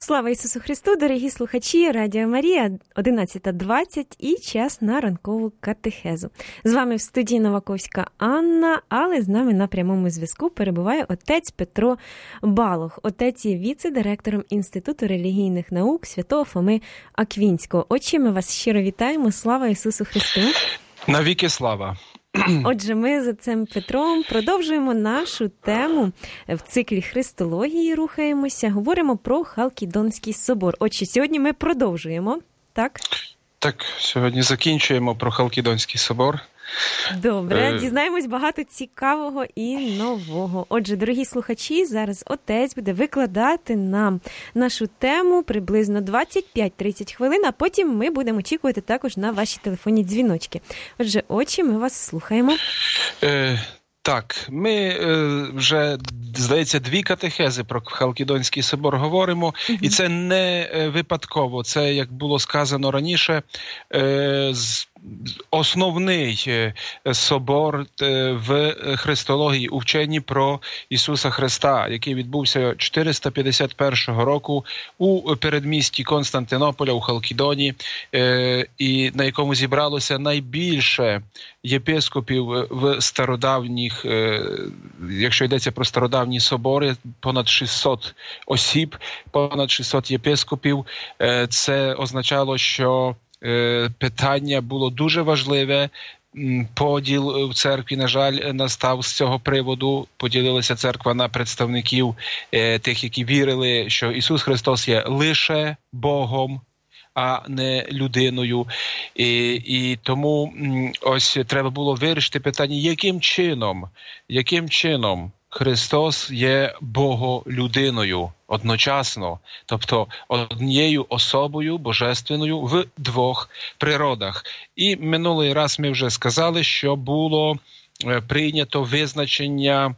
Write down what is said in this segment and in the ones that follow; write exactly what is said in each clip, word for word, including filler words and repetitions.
Слава Ісусу Христу, дорогі слухачі, Радіо Марія, одинадцята двадцять і час на ранкову катехезу. З вами в студії Новаковська Анна, але з нами на прямому зв'язку перебуває отець Петро Балох. Отець є віце-директором Інституту релігійних наук Святого Фоми Аквінського. Отче, ми вас щиро вітаємо. Слава Ісусу Христу. Навіки слава. Отже, ми з отцем Петром продовжуємо нашу тему в циклі Христології, рухаємося, говоримо про Халкідонський собор. Отже, сьогодні ми продовжуємо, так? Так, сьогодні закінчуємо про Халкідонський собор. Добре, дізнаємось багато цікавого і нового. Отже, дорогі слухачі, зараз отець буде викладати нам нашу тему приблизно двадцять п'ять тридцять хвилин, а потім ми будемо очікувати також на ваші телефонні дзвіночки. Отже, отче, ми вас слухаємо. Е, так, ми е, вже, здається, дві катехези про Халкідонський собор говоримо, угу. І це не випадково, це, як було сказано раніше, е, з основний собор в христології, у вченні про Ісуса Христа, який відбувся чотириста п'ятдесят першого року у передмісті Константинополя у Халкідоні, і на якому зібралося найбільше єпископів в стародавніх, якщо йдеться про стародавні собори, понад шістсот осіб, понад шістсот єпископів. Це означало, що питання було дуже важливе. Поділ в церкві, на жаль, настав з цього приводу. Поділилася церква на представників тих, які вірили, що Ісус Христос є лише Богом, а не людиною. І, і тому ось треба було вирішити питання, яким чином, яким чином Христос є Боголюдиною одночасно, тобто однією особою божественною в двох природах. І минулий раз ми вже сказали, що було прийнято визначення,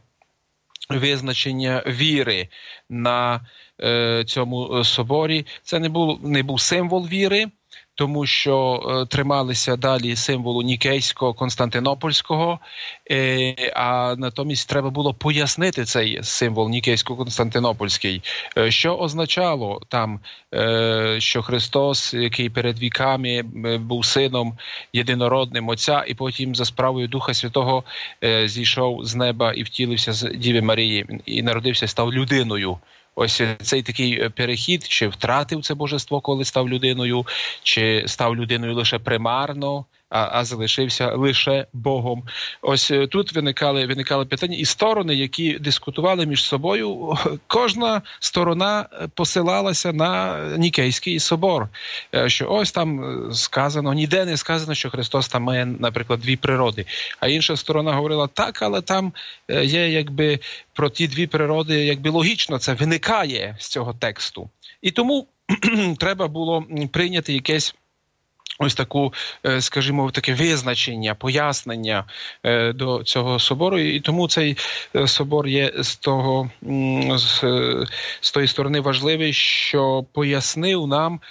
визначення віри на е, цьому соборі. Це не був, не був символ віри, тому що е, трималися далі символу Нікейського, Константинопольського, е, а натомість треба було пояснити цей символ Нікейсько-Константинопольський, е, що означало там, е, що Христос, який перед віками був сином єдинородним Отця, і потім за справою Духа Святого е, зійшов з неба і втілився з Діви Марії, і народився, став людиною. Ось цей такий перехід, чи втратив це божество, коли став людиною, чи став людиною лише примарно, а, а залишився лише Богом. Ось тут виникали, виникали питання, і сторони, які дискутували між собою, кожна сторона посилалася на Нікейський собор, що ось там сказано, ніде не сказано, що Христос там має, наприклад, дві природи. А інша сторона говорила, так, але там є, якби, про ті дві природи, якби логічно це виникає з цього тексту. І тому треба було прийняти якесь ось таку, скажімо, таке визначення, пояснення до цього собору. І тому цей собор є з того, з, з тої сторони важливий, що пояснив нам,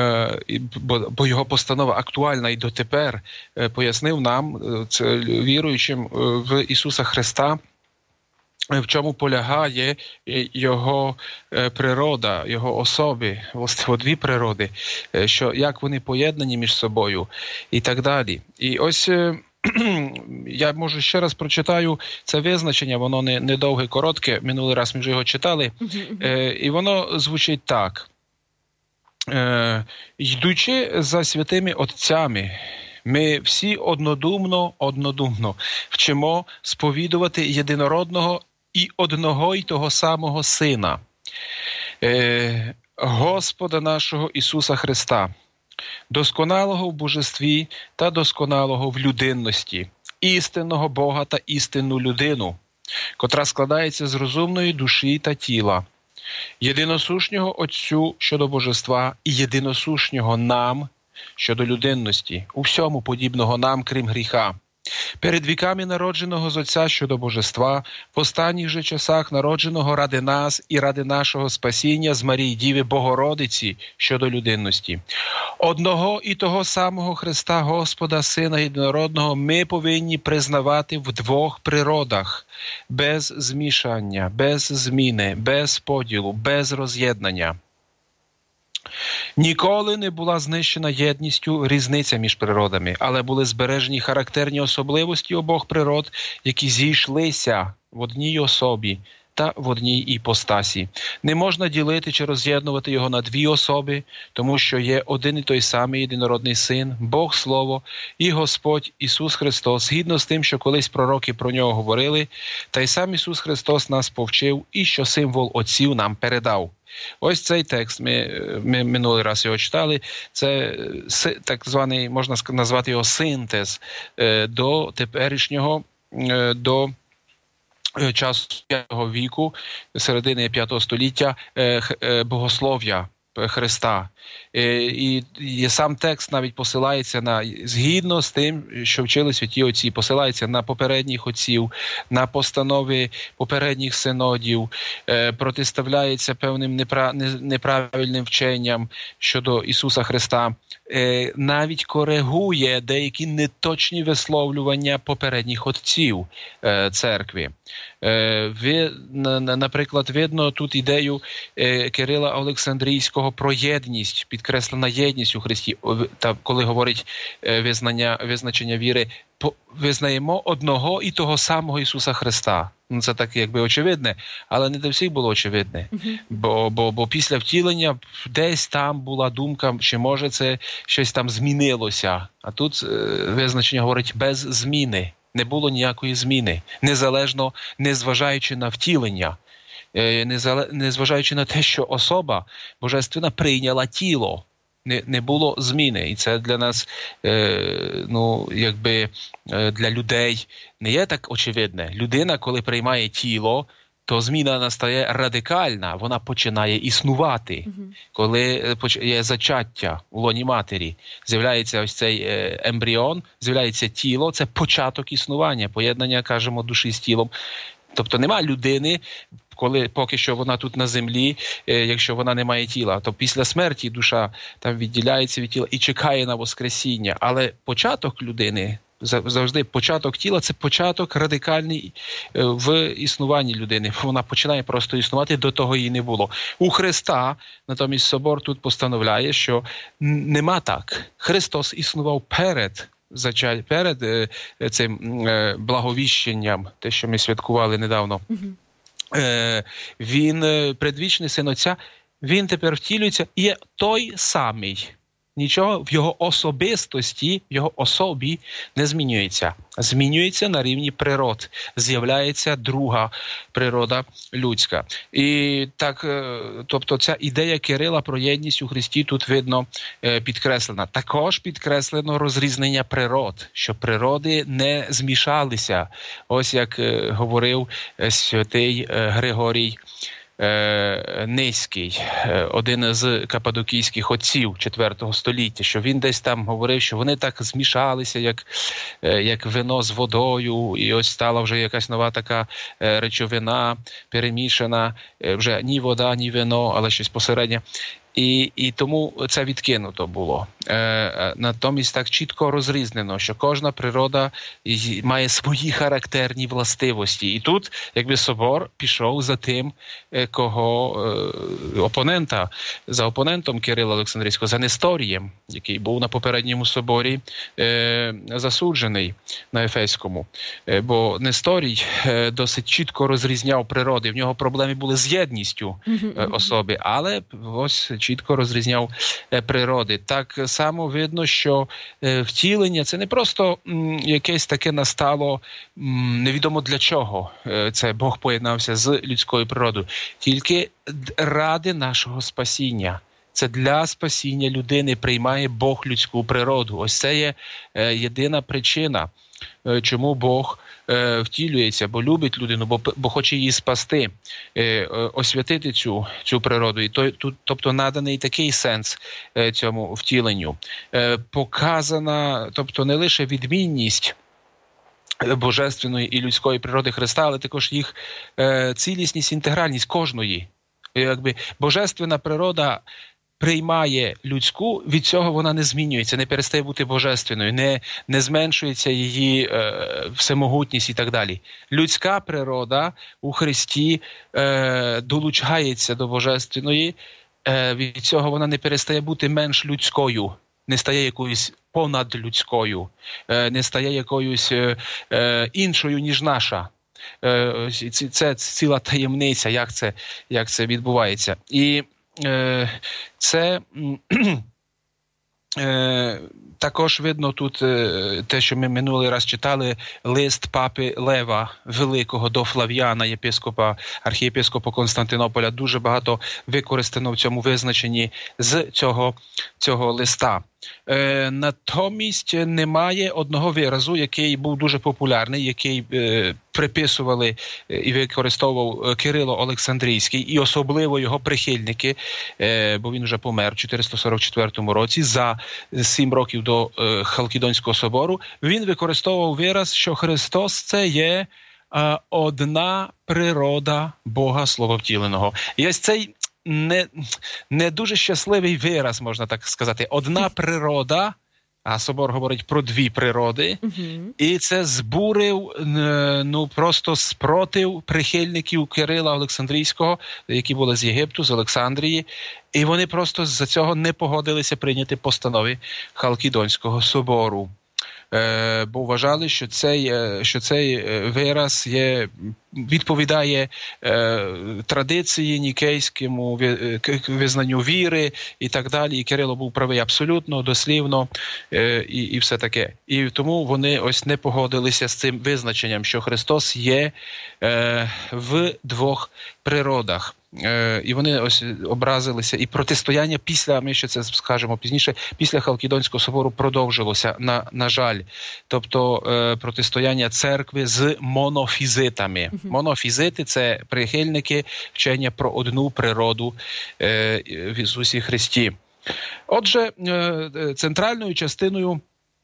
бо, бо його постанова актуальна і дотепер, пояснив нам, віруючим в Ісуса Христа, в чому полягає його природа, його особи, власне, дві природи, що як вони поєднані між собою і так далі. І ось я, може, ще раз прочитаю це визначення, воно не, не довге, коротке, минулий раз ми вже його читали, і воно звучить так. «Йдучи за святими отцями, ми всі однодумно, однодумно вчимо сповідувати єдинородного і одного й того самого Сина, е, Господа нашого Ісуса Христа, досконалого в божестві та досконалого в людинності, істинного Бога та істинну людину, котра складається з розумної душі та тіла, єдиносушнього Отцю щодо божества і єдиносушнього нам щодо людинності, у всьому подібного нам, крім гріха, перед віками народженого з Отця щодо божества, в останніх же часах народженого ради нас і ради нашого спасіння з Марії Діви Богородиці щодо людинності. Одного і того самого Христа, Господа, Сина Єдинородного, ми повинні признавати в двох природах, без змішання, без зміни, без поділу, без роз'єднання. Ніколи не була знищена єдністю різниця між природами, але були збережені характерні особливості обох природ, які зійшлися в одній особі та в одній іпостасі. Не можна ділити чи роз'єднувати його на дві особи, тому що є один і той самий єдинородний Син, Бог Слово і Господь Ісус Христос, згідно з тим, що колись пророки про нього говорили, та й сам Ісус Христос нас повчив і що символ отців нам передав. Ось цей текст, ми, ми минулий раз його читали, це так званий, можна назвати його синтез до теперішнього, до часу п'ятого віку, середини п'ятого століття, богослов'я Христа. І, і сам текст навіть посилається на, згідно з тим, що вчили святі отці, посилається на попередніх отців, на постанови попередніх синодів, е, протиставляється певним непра, неправильним вченням щодо Ісуса Христа, е, навіть коригує деякі неточні висловлювання попередніх отців е, церкви. Е, ви, на, наприклад, видно тут ідею е, Кирила Олександрійського про єдність, підкреслена єдність у Христі, та коли говорить визнання, визначення віри, визнаємо одного і того самого Ісуса Христа. Ну, це так якби очевидне, але не для всіх було очевидне. Uh-huh. Бо, бо, бо після втілення десь там була думка, чи може це щось там змінилося. А тут е, визначення говорить без зміни. Не було ніякої зміни, незалежно, незважаючи на втілення. Незважаючи на те, що особа божественна прийняла тіло, не, не було зміни. І це для нас, е, ну, якби е, для людей не є так очевидне. Людина, коли приймає тіло, то зміна настає радикальна, вона починає існувати. Uh-huh. Коли є зачаття у лоні матері, з'являється ось цей е, ембріон, з'являється тіло, це початок існування, поєднання, кажемо, душі з тілом. Тобто нема людини, коли поки що вона тут на землі, е, якщо вона не має тіла, то після смерті душа там відділяється від тіла і чекає на воскресіння. Але початок людини, завжди початок тіла – це початок радикальний е, в існуванні людини. Вона починає просто існувати, до того її не було. У Христа, натомість собор тут постановляє, що нема так. Христос існував перед перед е, цим е, благовіщенням, те, що ми святкували недавно. Uh-huh. Е, він, предвічний Син Отця, він тепер втілюється і є той самий. Нічого в його особистості, в його особі не змінюється. Змінюється на рівні природ. З'являється друга природа людська. І так, тобто ця ідея Кирила про єдність у Христі тут видно підкреслена. Також підкреслено розрізнення природ, що природи не змішалися. Ось як говорив святий Григорій Низький, один з каппадокійських отців четвертого століття, що він десь там говорив, що вони так змішалися, як, як вино з водою, і ось стала вже якась нова така речовина перемішана, вже ні вода, ні вино, але щось посереднє. І, і тому це відкинуто було. Е, натомість так чітко розрізнено, що кожна природа має свої характерні властивості. І тут, якби собор пішов за тим, кого е, опонента, за опонентом Кирила Олександрійського, за Несторієм, який був на попередньому соборі е, засуджений на Ефеському. Е, бо Несторій е, досить чітко розрізняв природи. В нього проблеми були з єдністю е, особи, але ось чітко розрізняв е, природи. Так само видно, що е, втілення – це не просто м, якесь таке настало м, невідомо для чого. Е, це Бог поєднався з людською природою. Тільки ради нашого спасіння. Це для спасіння людини приймає Бог людську природу. Ось це є е, єдина причина, е, чому Бог е, втілюється, бо любить людину, бо, бо хоче її спасти, е, освятити цю, цю природу. І то, тут, тобто наданий такий сенс е, цьому втіленню. Е, показана, тобто не лише відмінність божественної і людської природи Христа, але також їх е, цілісність, інтегральність кожної. Якби божественна природа приймає людську, від цього вона не змінюється, не перестає бути божественною, не, не зменшується її е, всемогутність і так далі. Людська природа у Христі е, долучається до божественної, від цього вона не перестає бути менш людською, не стає якоюсь понадлюдською, не стає якоюсь іншою, ніж наша. Це ціла таємниця, як це, як це відбувається. І це... Також видно тут те, що ми минулий раз читали, лист папи Лева Великого до Флавіана, єпископа, архієпископа Константинополя. Дуже багато використано в цьому визначенні з цього, цього листа. Е, натомість немає одного виразу, який був дуже популярний, який е, приписували і використовував Кирило Олександрійський, і особливо його прихильники, е, бо він вже помер в чотириста сорок четвертому році, за сім років до е, Халкідонського собору. Він використовував вираз, що Христос – це є е, одна природа Бога Слововтіленого. І ось цей Не, не дуже щасливий вираз, можна так сказати. Одна природа, а собор говорить про дві природи, uh-huh. і це збурив, ну, просто спротив прихильників Кирила Олександрійського, які були з Єгипту, з Олександрії, і вони просто з-за цього не погодилися прийняти постанови Халкідонського собору. Бо вважали, що цей, що цей вираз є, відповідає е, традиції, нікейському визнанню віри і так далі. І Кирило був правий абсолютно, дослівно е, і, і все таке. І тому вони ось не погодилися з цим визначенням, що Христос є е, в двох природах. Е, і вони ось образилися. І протистояння після, ми ще це скажемо пізніше, після Халкідонського собору продовжилося, на, на жаль. Тобто е, протистояння церкви з монофізитами. Mm-hmm. Монофізити – це прихильники вчення про одну природу е, в Ісусі Христі. Отже, е, центральною частиною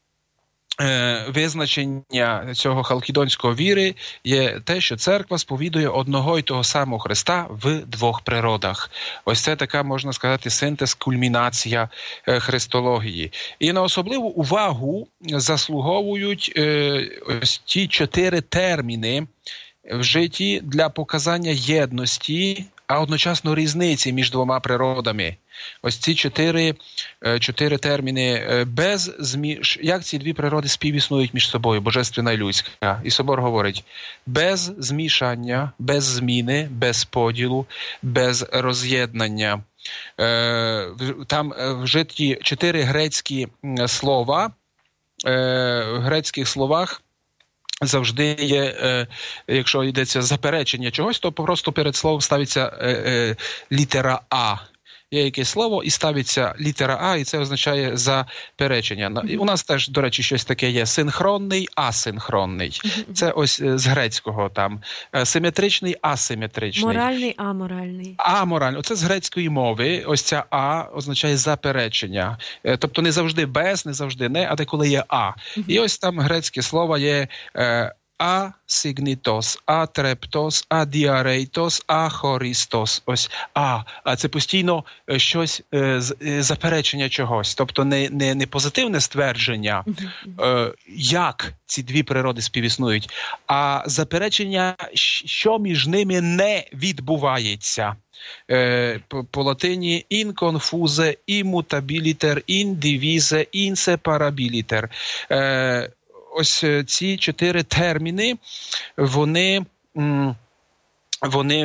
визначення цього халкідонського віри є те, що церква сповідує одного й того самого Христа в двох природах. Ось це така, можна сказати, синтез, кульмінація христології. І на особливу увагу заслуговують ось ті чотири терміни в житті для показання єдності, а одночасно різниці між двома природами. Ось ці чотири, чотири терміни без зміш... Як ці дві природи співіснують між собою, божественна і людська? І собор говорить: без змішання, без зміни, без поділу, без роз'єднання. Там вжиті чотири грецькі слова. В грецьких словах завжди є, е, якщо йдеться заперечення чогось, то просто перед словом ставиться е, е, літера «а». Є якесь слово і ставиться літера «а», і це означає заперечення. Mm-hmm. У нас теж, до речі, щось таке є: синхронний, асинхронний. Mm-hmm. Це ось з грецького там. Симетричний, асиметричний. Моральний, аморальний. Аморальний. Оце з грецької мови. Ось ця «а» означає заперечення. Тобто не завжди без, не завжди не, а деколи є «а». Mm-hmm. І ось там грецьке слово є асигнітос, атрептос, адіарейтос, ахористос. Ось а. А це постійно щось, е, заперечення чогось. Тобто не, не, не позитивне ствердження, е, як ці дві природи співіснують, а заперечення, що між ними не відбувається. Е, по, по латині «in confuse immutabiliter, in divise, inseparabiliter». Е, Ось ці чотири терміни, вони, вони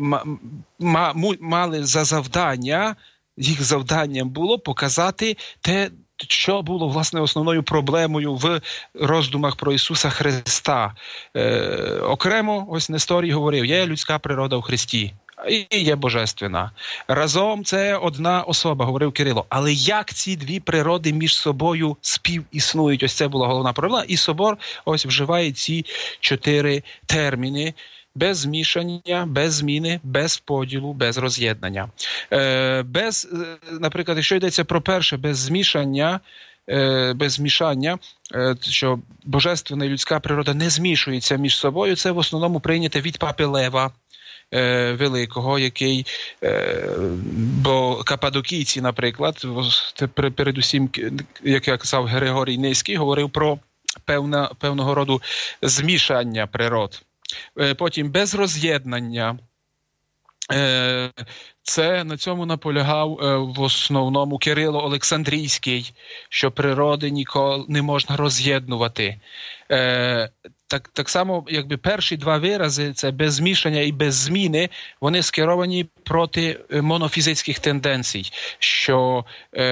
мали за завдання, їх завданням було показати те, що було, власне, основною проблемою в роздумах про Ісуса Христа. Е, окремо, ось Несторій говорив, є людська природа в Христі. І є божественна. Разом це одна особа, говорив Кирило. Але як ці дві природи між собою співіснують? Ось це була головна проблема. І собор ось вживає ці чотири терміни: без змішання, без зміни, без поділу, без роз'єднання. Е, без, наприклад, якщо йдеться про перше, без змішання, е, без змішання, е, що божественна і людська природа не змішуються між собою, це в основному прийняте від папи Лева Великого, який, бо кападокійці, наприклад, передусім, як я казав, Григорій Низький, говорив про певна, певного роду змішання природ. Потім без роз'єднання. Це на цьому наполягав в основному Кирило Олександрійський, що природи ніколи не можна роз'єднувати. Так, так само, якби перші два вирази, це без змішання і без зміни, вони скеровані проти монофізичних тенденцій, що,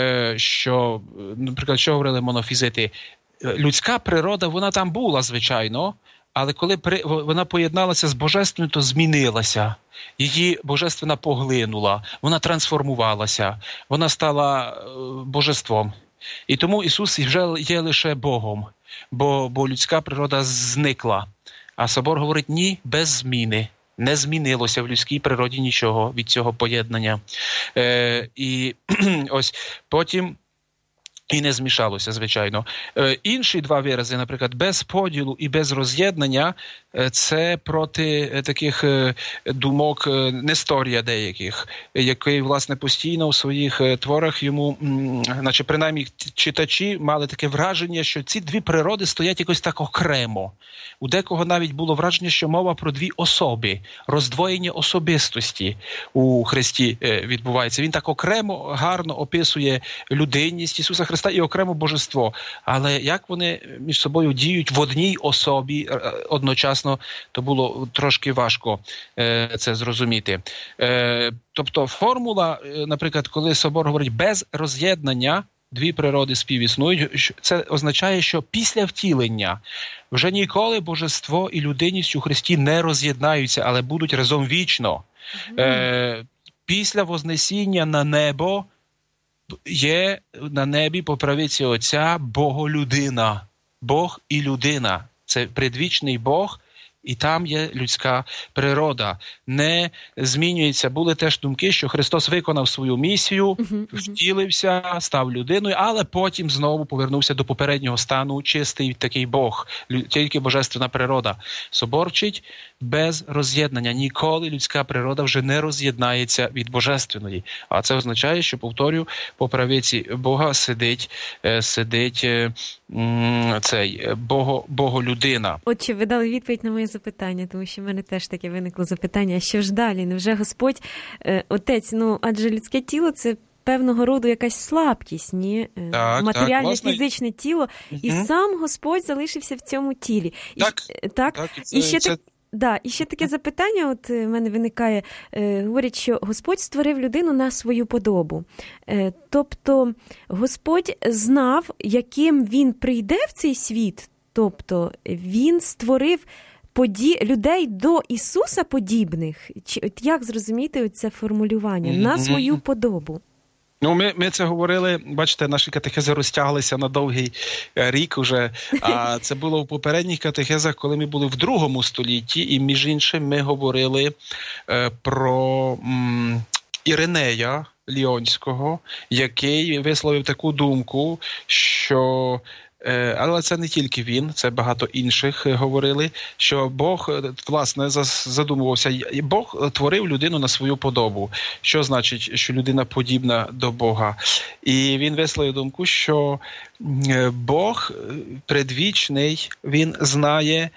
що наприклад, що говорили монофізити? Людська природа, вона там була, звичайно, але коли при, вона поєдналася з божественною, то змінилася. Її божественна поглинула, вона трансформувалася, вона стала е, божеством. І тому Ісус вже є лише Богом, бо, бо людська природа зникла. А собор говорить, ні, без зміни. Не змінилося в людській природі нічого від цього поєднання. Е, і ось потім... І не змішалося, звичайно. Е, інші два вирази, наприклад, без поділу і без роз'єднання, е, це проти е, таких е, думок е, Несторія деяких, який, власне, постійно у своїх е, творах йому, м, наче принаймні читачі мали таке враження, що ці дві природи стоять якось так окремо. У декого навіть було враження, що мова про дві особи, роздвоєння особистості у Христі е, відбувається. Він так окремо, гарно описує людинність Ісуса Христа і окремо божество. Але як вони між собою діють в одній особі одночасно, то було трошки важко е, це зрозуміти. Е, тобто формула, наприклад, коли собор говорить без роз'єднання, дві природи співіснують, це означає, що після втілення вже ніколи божество і людинність у Христі не роз'єднаються, але будуть разом вічно. Е, після вознесіння на небо є на небі по правиці Отця Боголюдина. Бог і людина. Це предвічний Бог, і там є людська природа. Не змінюється. Були теж думки, що Христос виконав свою місію, uh-huh, втілився, став людиною, але потім знову повернувся до попереднього стану, чистий такий Бог, тільки божественна природа. Собор вчить без роз'єднання. Ніколи людська природа вже не роз'єднається від божественної. А це означає, що, повторю, по правиці Бога сидить, сидить цей Бого, Боголюдина. Отче, ви дали відповідь на моє запитання, тому що в мене теж таке виникло запитання, а що ж далі? Невже Господь, е, Отець, ну, адже людське тіло – це певного роду якась слабкість, ні? Так, матеріальне, так, фізичне тіло, угу. І сам Господь залишився в цьому тілі. Так, і, так? так і, це, і ще це... так. Да, і ще таке запитання, от в мене виникає, е, говорять, що Господь створив людину на свою подобу. Е, тобто Господь знав, яким він прийде в цей світ, тобто він створив поді... людей до Ісуса подібних. Чи, от як зрозуміти це формулювання? На свою подобу. Ну, ми, ми це говорили, бачите, наші катехези розтяглися на довгий рік уже, а це було в попередніх катехезах, коли ми були в другому столітті, і між іншим ми говорили е, про м, Іринея Ліонського, який висловив таку думку, що... Але це не тільки він, це багато інших говорили, що Бог, власне, задумувався, Бог творив людину на свою подобу. Що значить, що людина подібна до Бога? І він висловив думку, що Бог предвічний, він знає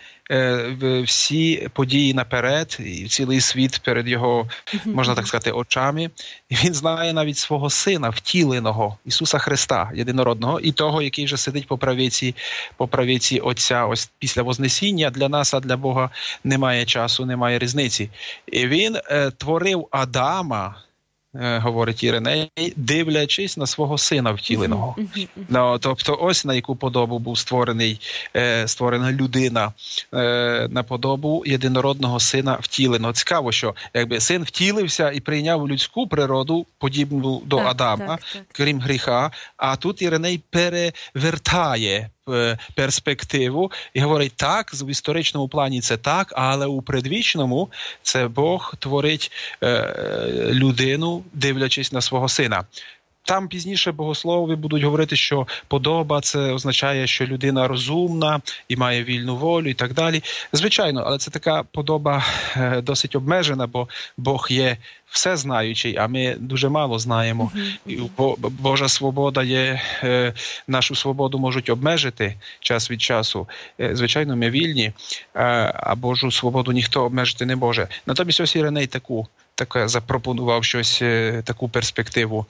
всі події наперед, і цілий світ перед його, можна так сказати, очами. І він знає навіть свого сина, втіленого, Ісуса Христа, єдинородного, і того, який вже сидить по правиці, по правиці Отця. Ось після Вознесіння для нас, а для Бога немає часу, немає різниці. І він е, творив Адама, говорить Іриней, дивлячись на свого сина втіленого. Uh-huh, uh-huh, uh-huh. No, тобто ось на яку подобу був створений, е, створена людина, е, на подобу єдинородного сина втіленого. Цікаво, що якби син втілився і прийняв людську природу, подібну до так, Адама, так, так. крім гріха, а тут Іриней перевертає перспективу і говорить, так, в історичному плані це так, але у предвічному це Бог творить е, людину, дивлячись на свого сина. Там пізніше богослови будуть говорити, що подоба – це означає, що людина розумна і має вільну волю і так далі. Звичайно, але це така подоба е, досить обмежена, бо Бог є всезнаючий, а ми дуже мало знаємо. Mm-hmm. Бо, Божа свобода є, е, нашу свободу можуть обмежити час від часу. Е, звичайно, ми вільні, е, а Божу свободу ніхто обмежити не може. Натомість ось Іриней таку таке запропонував щось, таку перспективу,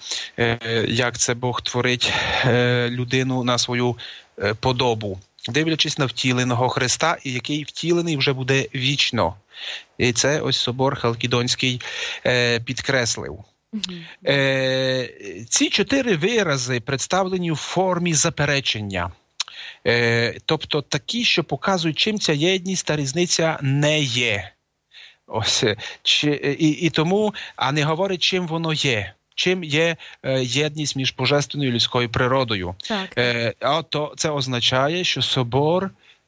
як це Бог творить людину на свою подобу, дивлячись на втіленого Христа, і який втілений вже буде вічно. І це ось собор Халкідонський підкреслив. Mm-hmm. Е, ці чотири вирази представлені в формі заперечення. Е, тобто такі, що показують, чим ця єдність та різниця не є. Ось, чи, і, і тому, а не говорить, чим воно є. Чим є е, єдність між божественною і людською природою. Е, а то це означає, що собор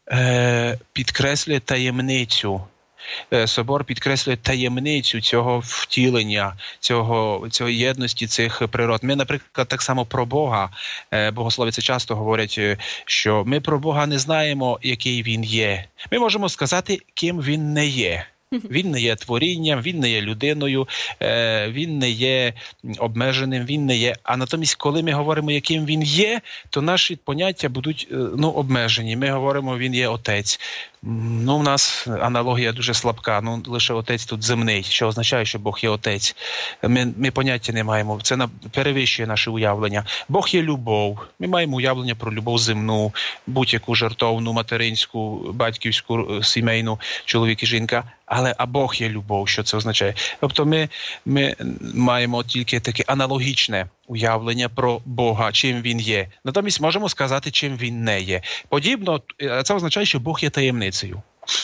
е, підкреслює таємницю. Собор підкреслює таємницю цього втілення, цього, цього єдності цих природ. Ми, наприклад, так само про Бога, богословиці часто говорять, що ми про Бога не знаємо, який Він є. Ми можемо сказати, ким Він не є. Він не є творінням, він не є людиною, він не є обмеженим, він не є. А натомість, коли ми говоримо, яким він є, то наші поняття будуть ну, обмежені. Ми говоримо, він є отець. Ну, у нас аналогія дуже слабка. Ну, лише отець тут земний, що означає, що Бог є отець. Ми, ми поняття не маємо. Це на, перевищує наше уявлення. Бог є любов. Ми маємо уявлення про любов земну, будь-яку жертовну, материнську, батьківську, сімейну, чоловік і жінка. Але а Бог є любов, що це означає? Тобто ми, ми маємо тільки таке аналогічне уявлення про Бога, чим Він є. Натомість можемо сказати, чим Він не є. Подібно, це означає, що Бог є таємницею.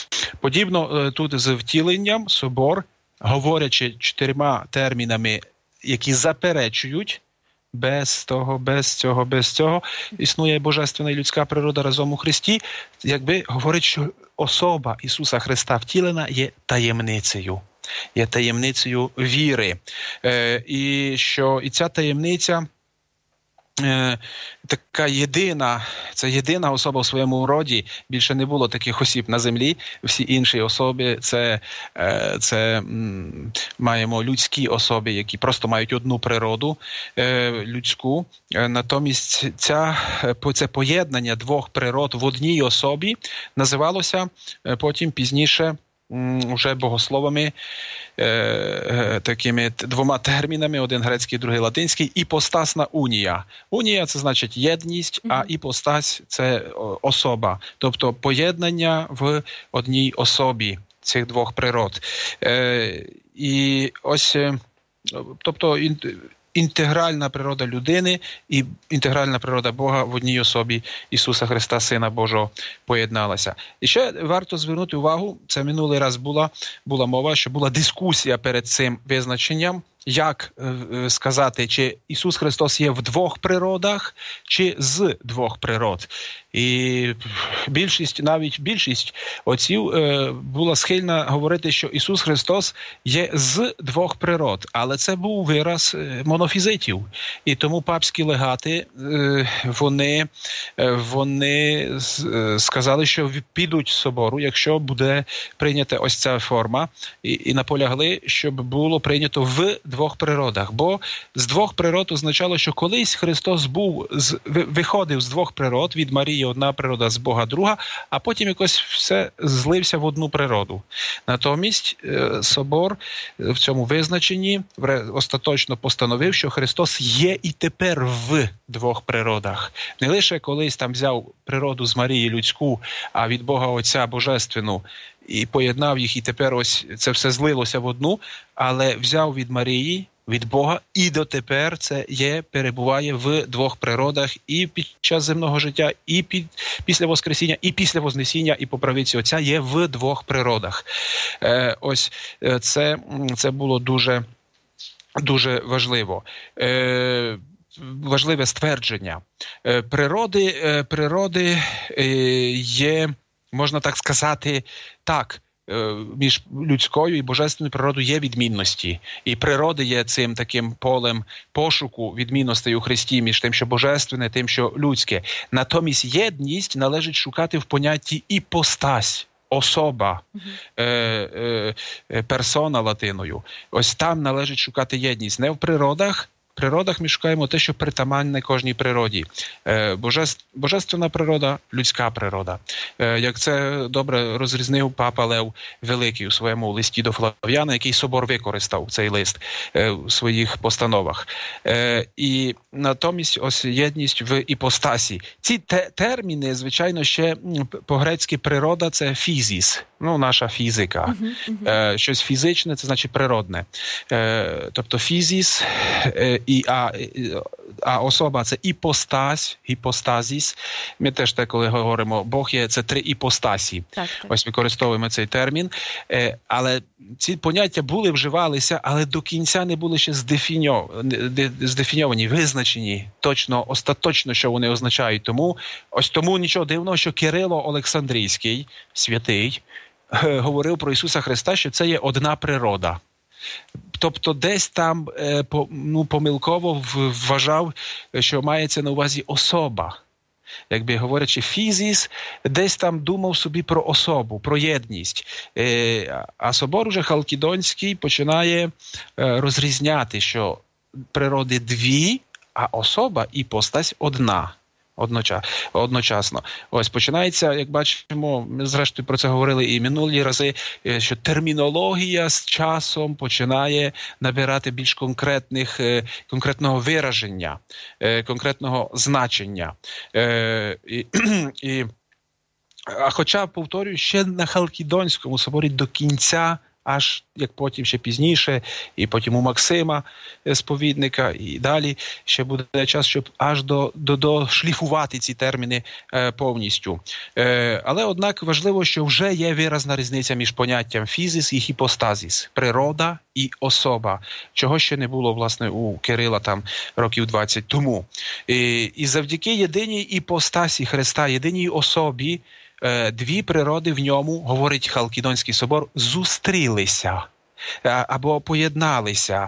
Подібно тут з втіленням собор, говорячи чотирма термінами, які заперечують, без того, без цього, без цього, існує божественна і людська природа разом у Христі, якби говорить, що особа Ісуса Христа втілена є таємницею. Є таємницею віри. Е, і що і ця таємниця е, така єдина, це єдина особа в своєму роді, більше не було таких осіб на землі, всі інші особи, це, е, це м, маємо людські особи, які просто мають одну природу е, людську. Е, натомість ця, це поєднання двох природ в одній особі називалося е, потім пізніше вже богословами е, е, такими двома термінами, один грецький, другий латинський, іпостасна унія. Унія – це значить єдність, а іпостась – це особа, тобто поєднання в одній особі цих двох природ. Е, і ось, тобто, інтегральна природа людини і інтегральна природа Бога в одній особі Ісуса Христа, Сина Божого, поєдналася. І ще варто звернути увагу, це минулий раз була, була мова, що була дискусія перед цим визначенням, як е, сказати, чи Ісус Христос є в двох природах, чи з двох природ. І більшість, навіть більшість отців е, була схильна говорити, що Ісус Христос є з двох природ. Але це був вираз монофізитів. І тому папські легати, е, вони, е, вони е, сказали, що підуть з собору, якщо буде прийнята ось ця форма. І, і наполягли, щоб було прийнято в двох природах. Бо з двох природ означало, що колись Христос був, з, виходив з двох природ, від Марії одна природа, з Бога друга, а потім якось все злився в одну природу. Натомість собор в цьому визначенні остаточно постановив, що Христос є і тепер в двох природах. Не лише колись там взяв природу з Марії людську, а від Бога Отця божественну, і поєднав їх, і тепер ось це все злилося в одну, але взяв від Марії, від Бога, і дотепер це є, перебуває в двох природах і під час земного життя, і під, після Воскресіння, і після Вознесіння, і по правиці Отця є в двох природах. Е, ось це, це було дуже, дуже важливо. Е, важливе ствердження. Е, природи, е, природи е, є, можна так сказати, так, між людською і божественною природою є відмінності. І природи є цим таким полем пошуку відмінностей у Христі між тим, що божественне, тим, що людське. Натомість єдність належить шукати в понятті іпостась, особа, mm-hmm. е, е, персона латиною. Ось там належить шукати єдність. Не в природах, природах ми шукаємо те, що притаманне кожній природі. Божественна природа, людська природа. Як це добре розрізнив папа Лев Великий у своєму листі до Флав'яна, який собор використав цей лист у своїх постановах. І натомість ось єдність в іпостасі. Ці те- терміни, звичайно, ще по-грецьки природа – це фізіс, ну, наша фізика. Uh-huh, uh-huh. Щось фізичне – це значить природне. Тобто фізіс, і, а, а особа – це іпостась, іпостазіс. Ми теж те, коли говоримо, Бог є – це три іпостасі. Так, так. Ось використовуємо цей термін. Але ці поняття були, вживалися, але до кінця не були ще здефіньовані, визначені точно, остаточно, що вони означають. Тому, ось тому нічого дивного, що Кирило Олександрійський, святий, говорив про Ісуса Христа, що це є одна природа. Тобто десь там ну, помилково вважав, що мається на увазі особа. Якби говорячи фізіс, десь там думав собі про особу, про єдність. А собор уже Халкідонський починає розрізняти, що природи дві, а особа і постать одна. Одночасно. Ось починається, як бачимо, ми зрештою про це говорили і минулі рази, що термінологія з часом починає набирати більш конкретних, конкретного вираження, конкретного значення. І, і, а хоча, повторюю, ще на Халкідонському соборі до кінця, аж як потім ще пізніше, і потім у Максима сповідника, і далі ще буде час, щоб аж до, до, до шліфувати ці терміни е, повністю. Е, але, однак, важливо, що вже є виразна різниця між поняттям фізис і гіпостазіс, природа і особа, чого ще не було, власне, у Кирила там років двадцять тому. І, і завдяки єдиній іпостасі Христа, єдиній особі, дві природи в ньому, говорить Халкідонський собор, зустрілися або поєдналися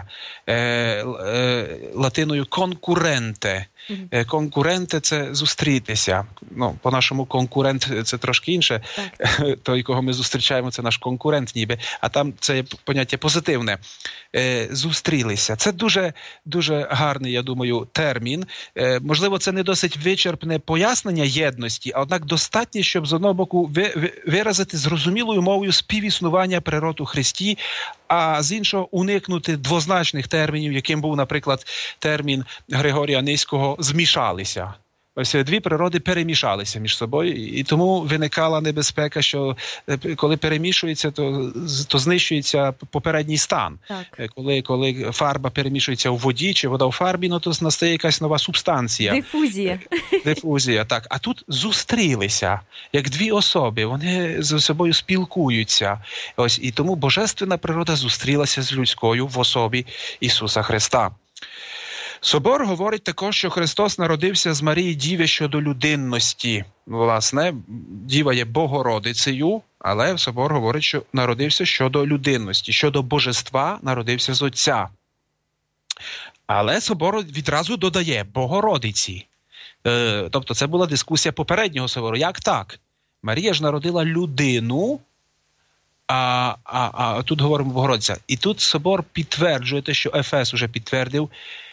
латиною конкуренте. Mm-hmm. Конкуренте – це зустрітися. Ну, по-нашому конкурент – це трошки інше. Так. Той, кого ми зустрічаємо, це наш конкурент ніби. А там це поняття позитивне. Зустрілися. Це дуже, дуже гарний, я думаю, термін. Можливо, це не досить вичерпне пояснення єдності, а однак достатньо, щоб з одного боку виразити зрозумілою мовою співіснування природ у Христі, а з іншого уникнути двозначних термінів, яким був, наприклад, термін Григорія Низького «змішалися». Ось дві природи перемішалися між собою, і тому виникала небезпека, що коли перемішується, то, то знищується попередній стан. Так. Коли, коли фарба перемішується у воді, чи вода у фарбі, ну, то настає якась нова субстанція. Дифузія. Дифузія, так. А тут зустрілися, як дві особи, вони з собою спілкуються. Ось, і тому божественна природа зустрілася з людською в особі Ісуса Христа. Собор говорить також, що Христос народився з Марії Діви щодо людинності. Власне, Діва є Богородицею, але Собор говорить, що народився щодо людинності, щодо божества народився з Отця. Але Собор відразу додає Богородиці. Е, тобто це була дискусія попереднього Собору. Як так? Марія ж народила людину, а, а, а тут говоримо Богородиця. І тут Собор підтверджує те, що Ефес уже підтвердив,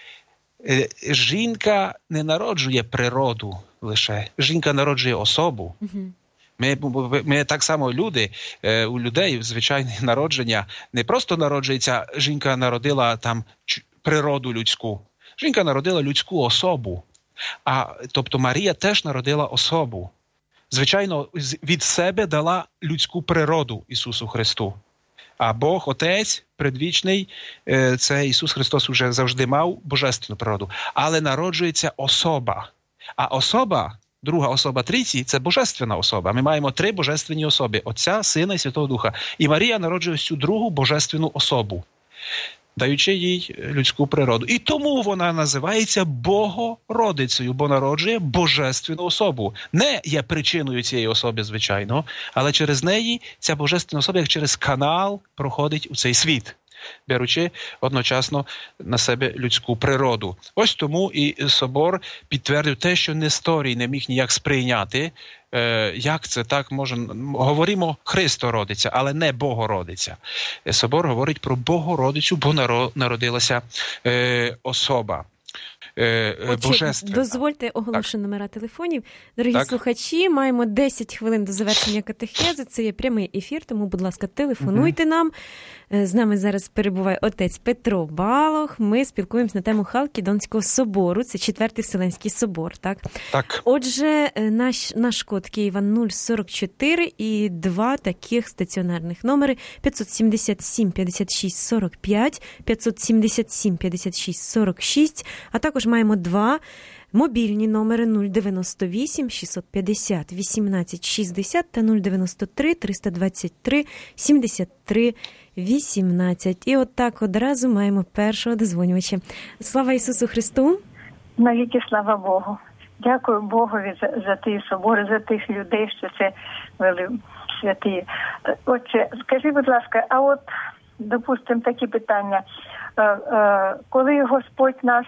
жінка не народжує природу лише. Жінка народжує особу. Uh-huh. Ми, ми так само люди, у людей звичайне народження не просто народжується, жінка народила там природу людську. Жінка народила людську особу. А, тобто Марія теж народила особу. Звичайно, від себе дала людську природу Ісусу Христу. А Бог, Отець, предвічний, це Ісус Христос уже завжди мав божественну природу. Але народжується особа. А особа, друга особа Трійці, це божественна особа. Ми маємо три божественні особи – Отця, Сина і Святого Духа. І Марія народжує цю другу божественну особу, даючи їй людську природу. І тому вона називається Богородицею, бо народжує божественну особу. Не є причиною цієї особи, звичайно, але через неї ця божественна особа, як через канал, проходить у цей світ. беручи одночасно на себе людську природу. Ось тому і собор підтвердив те, що Несторій не міг ніяк сприйняти. Е, як це так може? Говоримо, Христо родиться, але не Богородиця. Собор говорить про Богородицю, бо народилася е, особа. Отже, дозвольте оголошу номера телефонів. Дорогі так. слухачі, маємо десять хвилин до завершення катехези. Це є прямий ефір, тому, будь ласка, телефонуйте угу. нам. З нами зараз перебуває отець Петро Балох. Ми спілкуємося на тему Халкідонського собору. Це Четвертий Вселенський собор, так? Так. Отже, наш, наш код Києва нуль сорок чотири і два таких стаціонарних номери п'ятсот сімдесят сім п'ятдесят шість сорок п'ять, п'ятсот сімдесят сім п'ятдесят шість сорок шість, а також маємо два мобільні номери нуль дев'яносто вісім шістсот п'ятдесят вісімнадцять шістдесят та нуль дев'яносто три триста двадцять три сімдесят три вісімнадцять. І от так одразу маємо першого дозвонювача. Слава Ісусу Христу! Навіки слава Богу! Дякую Богові за, за ті собори, за тих людей, що це вели святі. Отже, скажи, будь ласка, а от, допустимо, такі питання. Коли Господь наш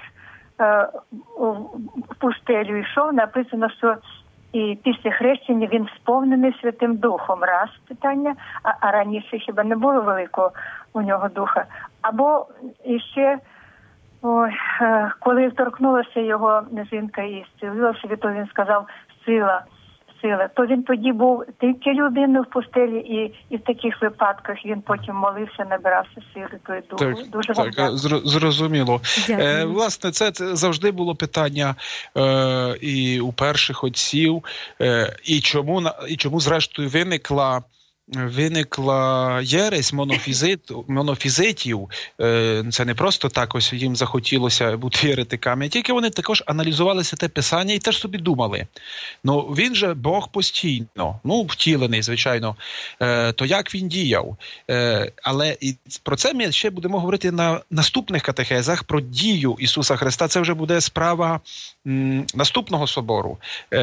в пустелю йшов, написано, що і після хрещення він сповнений Святим Духом. Раз питання, а, а раніше хіба не було великого у нього духа? Або іще, ой, коли торкнулася його жінка і зцілилася, то він сказав «сила». То він тоді був тільки людиною в пустелі, і, і в таких випадках він потім молився, набирався сили тої духу. Так, Дуже так, вам зрозуміло. Е, власне, це, це завжди було питання е, і у перших отців, е, і чому, і чому зрештою виникла Виникла єресь монофізит, монофізитів. Це не просто так ось їм захотілося бути єретиками, тільки вони також аналізувалися те писання і теж собі думали. Ну, він же Бог постійно, ну, втілений, звичайно, то як він діяв? Але і про це ми ще будемо говорити на наступних катехезах, про дію Ісуса Христа. Це вже буде справа м, наступного собору, а,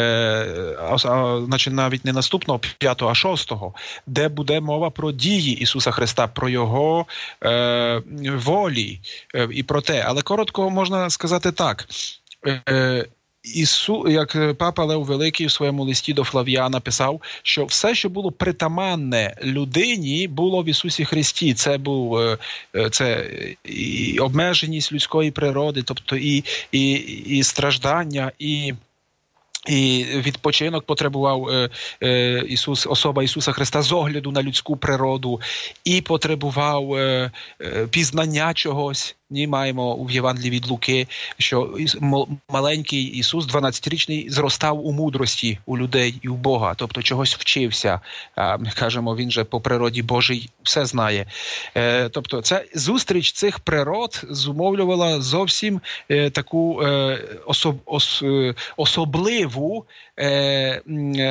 а, значить, навіть не наступного, п'ятого, а шостого, де буде мова про дії Ісуса Христа, про Його е, волі е, і про те. Але коротко можна сказати так. Е, Ісу, як папа Лев Великий в своєму листі до Флавіана писав, що все, що було притаманне людині, було в Ісусі Христі. Це був це і обмеженість людської природи, тобто і, і, і страждання, і І відпочинок потребував е, е, Ісус, особа Ісуса Христа з огляду на людську природу, і потребував е, е, пізнання чогось. Ні, маємо в Євангелії від Луки, що маленький Ісус, дванадцятирічний, зростав у мудрості у людей і у Бога, тобто чогось вчився. А ми кажемо, він же по природі Божій все знає. Е, тобто ця зустріч цих природ зумовлювала зовсім е, таку е, особ, ос, е, особливу, е,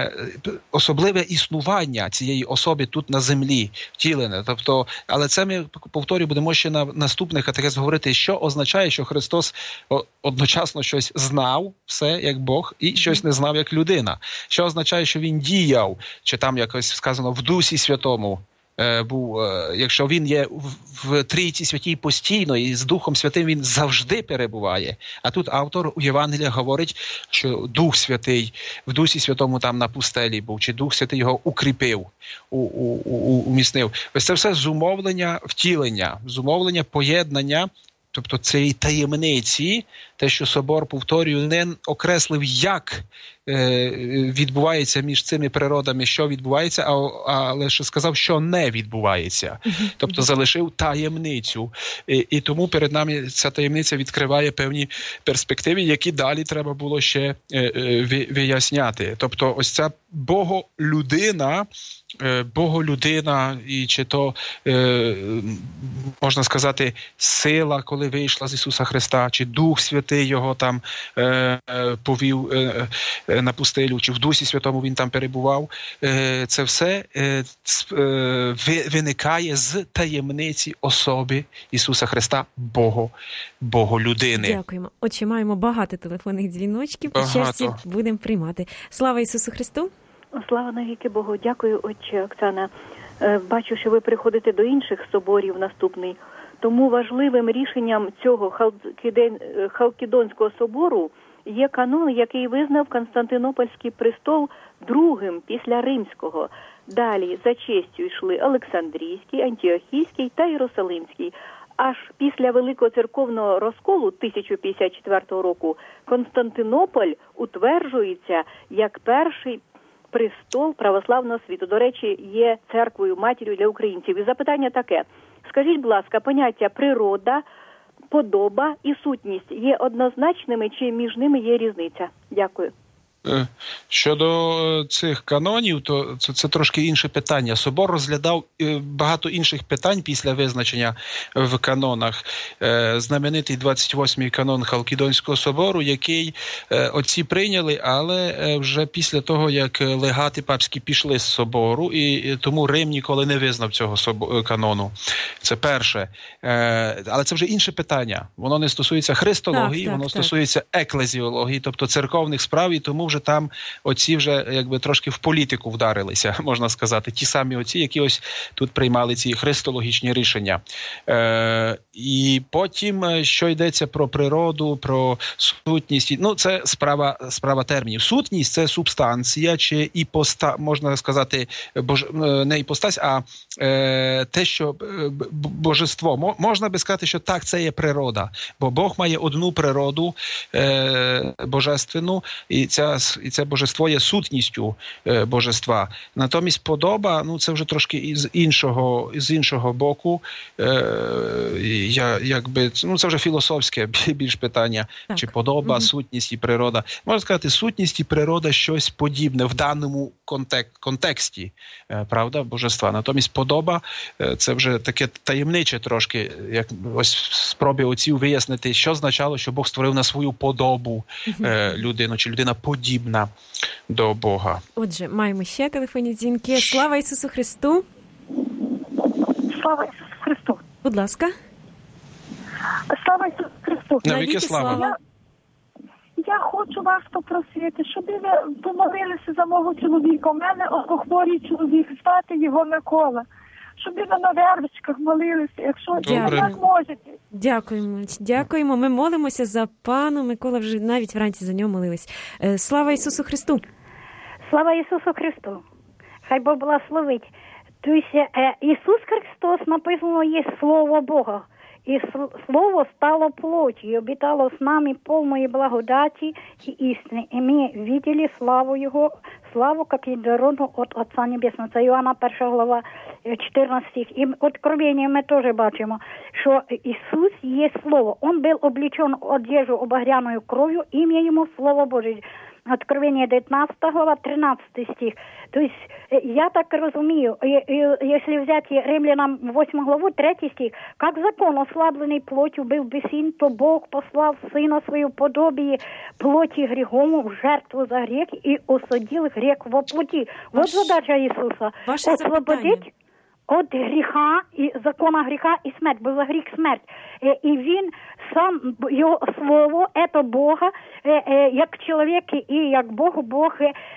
особливе існування цієї особи тут на землі втілене. Тобто, але це ми, повторюю, будемо ще на наступних катехезах говорити, що означає, що Христос одночасно щось знав, все як Бог, і щось не знав як людина. Що означає, що він діяв, чи там якось сказано в Дусі Святому, був, якщо він є в Трійці Святій постійно і з Духом Святим він завжди перебуває. А тут автор у Євангелії говорить, що Дух Святий в Дусі Святому там на пустелі був, чи Дух Святий його укріпив, у, у, у, уміснив. Ось це все зумовлення втілення, зумовлення поєднання, тобто цієї таємниці, те, що собор, повторюю, не окреслив, як е, відбувається між цими природами, що відбувається, а, а лише сказав, що не відбувається. Тобто залишив таємницю. І, і тому перед нами ця таємниця відкриває певні перспективи, які далі треба було ще е, е, виясняти. Тобто ось ця Боголюдина, е, Боголюдина, і чи то, е, можна сказати, сила, коли вийшла з Ісуса Христа, чи Дух Святий його там е, повів е, е, на пустелю, чи в Дусі Святому він там перебував. Е, це все е, е, виникає з таємниці особи Ісуса Христа, Бого, Боголюдини. Дякуємо. Отже, маємо багато телефонних дзвіночків, по черзі будемо приймати. Слава Ісусу Христу! Слава навіки Богу! Дякую, отче Оксана. Бачу, що ви приходите до інших соборів наступний. Тому важливим рішенням цього Халкідонського собору є канон, який визнав Константинопольський престол другим після Римського. Далі за честю йшли Олександрійський, Антіохійський та Єрусалимський. Аж після Великого церковного розколу тисяча п'ятдесят четвертого року Константинополь утверджується як перший престол православного світу. До речі, є церквою, матір'ю для українців. І запитання таке. Скажіть, будь ласка, поняття природа, подоба і сутність є однозначними чи між ними є різниця? Дякую. Щодо цих канонів, то це, це трошки інше питання. Собор розглядав багато інших питань після визначення в канонах. Знаменитий двадцять восьмий канон Халкідонського собору, який отці прийняли, але вже після того, як легати папські пішли з собору, і тому Рим ніколи не визнав цього канону. Це перше. Але це вже інше питання. Воно не стосується христології, так, так, воно так. стосується еклезіології, тобто церковних справ, і тому вже там оці вже якби трошки в політику вдарилися, можна сказати. Ті самі оці, які ось тут приймали ці христологічні рішення. Е, і потім, що йдеться про природу, про сутність. Ну, це справа, справа термінів. Сутність – це субстанція, чи іпоста, можна сказати, бож, не іпостась, а е, те, що божество. Можна би сказати, що так, це є природа. Бо Бог має одну природу е, божественну, і ця і це божество є сутністю е, божества. Натомість подоба, ну це вже трошки із іншого, з іншого боку. Е, я, якби, ну це вже філософське більш питання. Так. Чи подоба, угу. сутність і природа. Можна сказати, сутність і природа щось подібне в даному контек, контексті, е, правда, божества. Натомість подоба е, це вже таке таємниче трошки, як ось в спробі отців вияснити, що означало, що Бог створив на свою подобу е, людину, чи людина подібна до Бога. Отже, маємо ще телефонні дзвінки. Слава Ісусу Христу! Слава Ісусу Христу! Будь ласка. Слава Ісусу Христу! Навіки слава! Я, я хочу вас попросити, щоб ви помолилися за мого чоловіка. У мене онкохворий чоловік, звати його Микола. Щоб ви на вервичках молилися, якщо ви так можете. Дякуємо. Дякуємо. Ми молимося за пану Микола, вже навіть вранці за нього молились. Слава Ісусу Христу! Слава Ісусу Христу! Хай Бог благословить. Тобто Ісус Христос, написано, є Слово Бога. И Слово стало плотью, и обитало с нами полной благодати и истины. И мы видели славу Его, славу, как единородного от Отца Небесного. Це Іоанна перша глава, чотирнадцятий стих. І Откровення ми теж бачимо, що Ісус є Слово. Он был облечен одежду обогряною кровью, ім'я Йому Слово Божие. Откровение девятнадцатая глава, тринадцатый стих. То есть, я так разумею, если взять Римлянам восьмую главу, третий стих, как закон, ослабленный плотью, был бессилен, то Бог послал Сына Свою подобие плоти греховому в жертву за грех и осудил грех во плоти. Вот Ваш... задача Иисуса. Освободить от гріха, і закона гріха і смерть, бо за гріх смерть. І він сам, його слово, це Бога, як чоловік і як Бог, Бог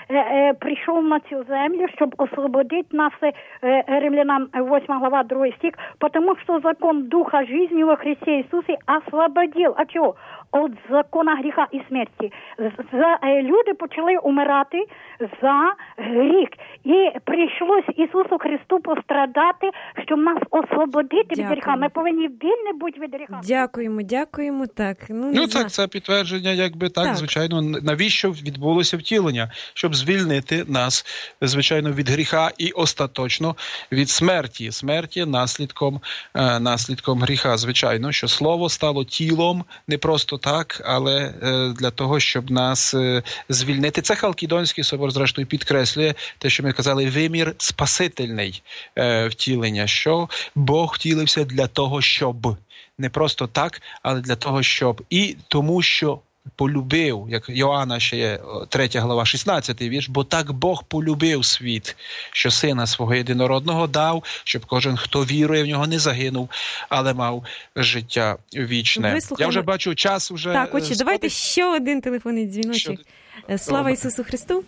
прийшов на цю землю, щоб освободити нас, Римлянам восьмая глава, другой стих, потому что закон Духа жизни во Христе Иисусе освободил. А чого? От закона гріха і смерті. За, люди почали умирати за гріх. І прийшлось Ісусу Христу пострадати, щоб нас освободити від гріха. Ми повинні вільні бути від гріха. Дякуємо, дякуємо. Так, ну, ну так, це підтвердження, якби так, так, звичайно, навіщо відбулося втілення? Щоб звільнити нас, звичайно, від гріха і остаточно від смерті. Смерті наслідком, е, наслідком гріха. Звичайно, що слово стало тілом, не просто так, але е, для того, щоб нас е, звільнити. Це Халкідонський собор, зрештою, підкреслює те, що ми казали, вимір спасительний е, втілення, що Бог втілився для того, щоб. Не просто так, але для того, щоб. І тому, що полюбив, як Йоанна ще є, третя глава, шістнадцятий вірш, бо так Бог полюбив світ, що Сина свого єдинородного дав, щоб кожен, хто вірує в нього, не загинув, але мав життя вічне. Вислухаємо. Я вже бачу, час вже... Так, отже, давайте ще один телефонний дзвіночок. Що... Слава Добре. Ісусу Христу!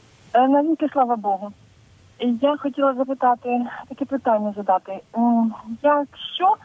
Навіки слава Богу. Я хотіла запитати, таке питання задати. Якщо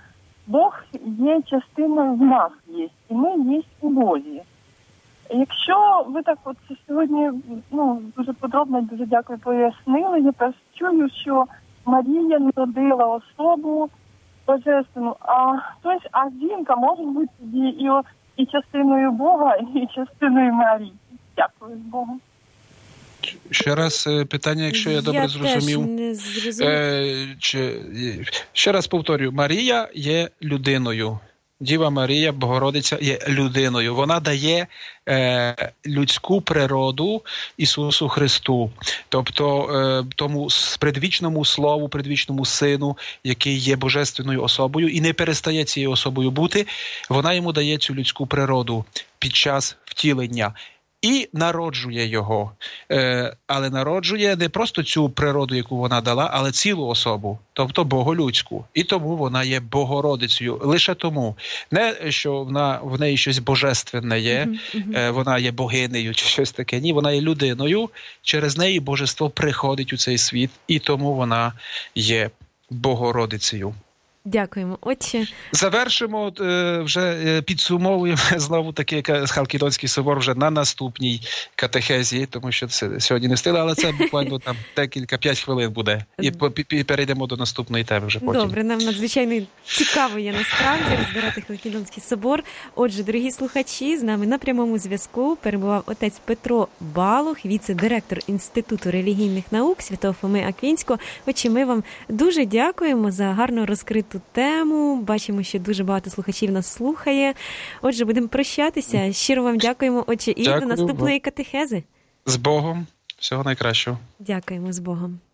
Бог є частиною в нас є, і ми є у Бозі. Якщо ви так от сьогодні ну, дуже подробно, дуже дякую, пояснили, я теж чую, що Марія народила особу божественну, а, тобто, а жінка може бути і, і частиною Бога, і частиною Марії. Дякую Богу. Ще раз питання, якщо я добре я зрозумів. Теж не зрозумів. Е, чи, ще раз повторюю, Марія є людиною. Діва Марія, Богородиця, є людиною. Вона дає е, людську природу Ісусу Христу. Тобто е, тому предвічному Слову, предвічному Сину, який є божественною особою і не перестає цією особою бути, вона йому дає цю людську природу під час втілення. І народжує його. Е, але народжує не просто цю природу, яку вона дала, але цілу особу, тобто боголюдську. І тому вона є Богородицею. Лише тому. Не, що вона, в неї щось божественне є, uh-huh, uh-huh. Е, вона є богинею чи щось таке. Ні, вона є людиною. Через неї божество приходить у цей світ, і тому вона є Богородицею. Дякуємо, отче. Завершимо, вже підсумовуємо знову таки Халкідонський собор вже на наступній катехезі, тому що це сьогодні не встигли, але це буквально там декілька, п'ять хвилин буде. І перейдемо до наступної теми вже потім. Добре, нам надзвичайно цікаво є насправді розбирати Халкідонський собор. Отже, дорогі слухачі, з нами на прямому зв'язку перебував отець Петро Балух, віце-директор Інституту релігійних наук Святого Фоми Аквінського. Отче, ми вам дуже дякуємо за гарно розкриту тему. Бачимо, що дуже багато слухачів нас слухає. Отже, будемо прощатися. Щиро вам дякуємо, отче, і Дякую. До наступної катехези. З Богом. Всього найкращого. Дякуємо, з Богом.